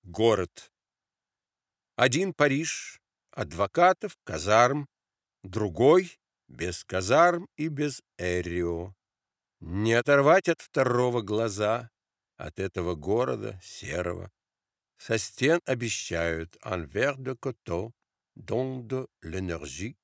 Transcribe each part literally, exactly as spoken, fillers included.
Город. Один Париж, адвокатов, казарм, другой — без казарм и без Эрио. Не оторвать от второго глаза, от этого города серого. Со стен обещают un verre de coteau, don de l'énergie,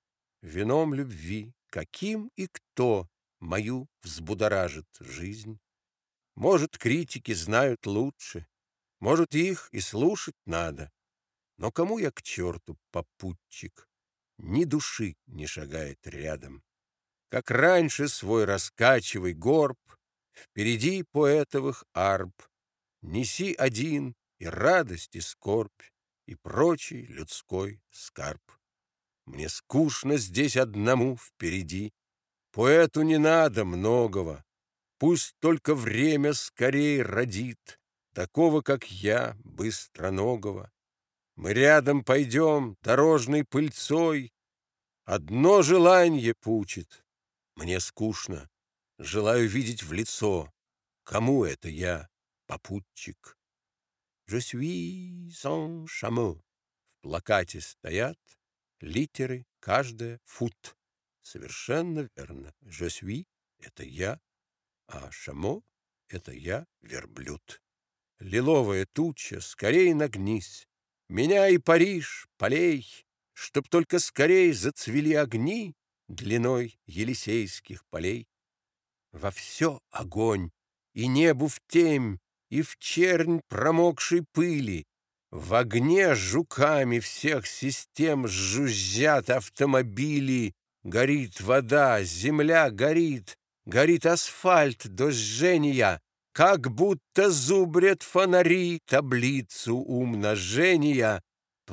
вином любви, каким и кто мою взбудоражит жизнь. Может, критики знают лучше, может, их и слушать надо. Но кому я к черту попутчик? Ни души не шагает рядом. Как раньше свой раскачивай горб, впереди поэтовых арб. Неси один и радость, и скорбь, и прочий людской скарб. Мне скучно здесь одному впереди. Поэту не надо многого. Пусть только время скорей родит такого, как я, быстроногого. Мы рядом пойдем дорожной пыльцой. Одно желанье пучит. Мне скучно. Желаю видеть в лицо. Кому это я, попутчик? Je suis un chameau. В плакате стоят литеры, каждая фут. Совершенно верно. Je suis — это я, а chameau — это я, верблюд. Лиловая туча, скорей нагнись. Меня и Париж, полей, чтоб только скорей зацвели огни длиной Елисейских полей. Во все огонь, и небу в темь, и в чернь промокшей пыли. В огне жуками всех систем жужжат автомобили. Горит вода, земля горит, горит асфальт до жжения. Как будто зубрят фонари таблицу умножения.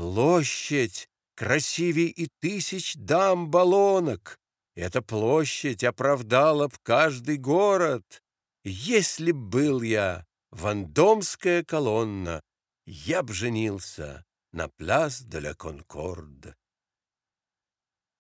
Площадь красивей и тысяч дам-баллонок. Эта площадь оправдала б каждый город. Если б был я Вандомская колонна, я б женился на Пляс де ла Конкорд.